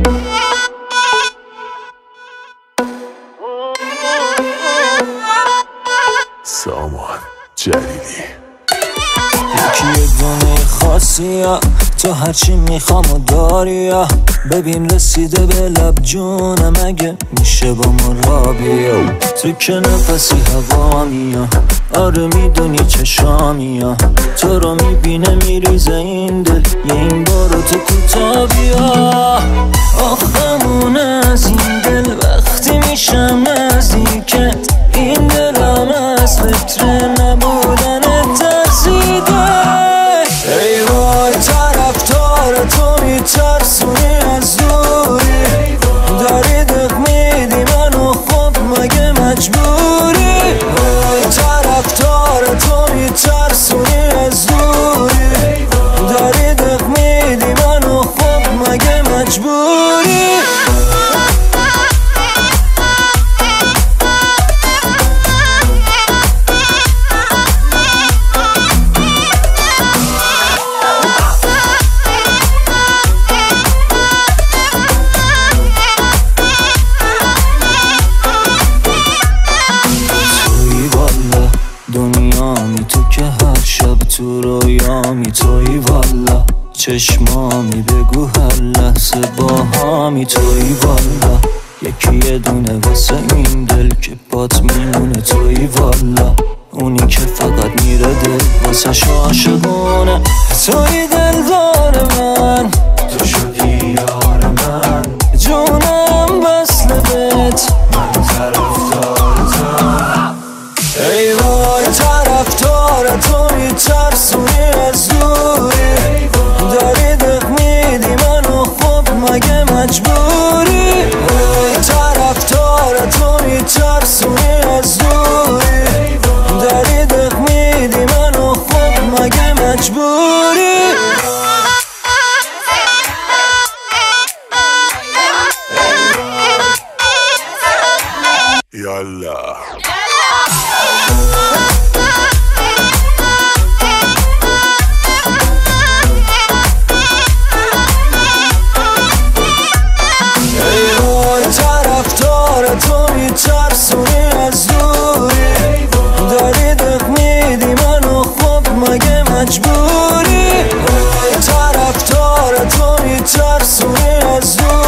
سامان جلیلی یکی یه دونه خاصی ها، تو هرچی میخوام و داری ها. ببین رسیده به لب جونم، اگه میشه با ما را بیا. تو که نفسی هوا میا، آره میدونی چشامی ها. تو رو میبینه میریزه این دل، یه این بارو تو کوتا بیا. آخمون از این دل وقتی میشم نزدیکت، این دلم از فکر نبودن ترسیده. ای وای طرفدار تو میترسونی از دوری، داری دق میدی منو، خب مگه مجبوری؟ وای طرفدار تو میترسونی از دوری، داری دق میدی منو، خب مگه مجبوری؟ دنیامی تو که هر شب تو رویامی، توی والا چشمامی، بگو هر لحظه با هامی. توی والا یکی یه دونه واسه این دل که بات میمونه. توی والا اونی که فقط میره دل واسه عاشقونه. توی دلدار من، تو شدی یار من، جونم وصل بهت، من طرفدارتم. ای وای طرفدار تو میترسونی از دوری، داری دق میدی منو، خب مگه مجبوری؟ ای طرفدار تو میترسونی از دوری، داری دق میدی منو، خب مگه مجبوری؟ یالا تو میترسونی از دوری، داری دق میدی منو، خب مگه مجبوری؟ طرفدار تو میترسونی از دوری.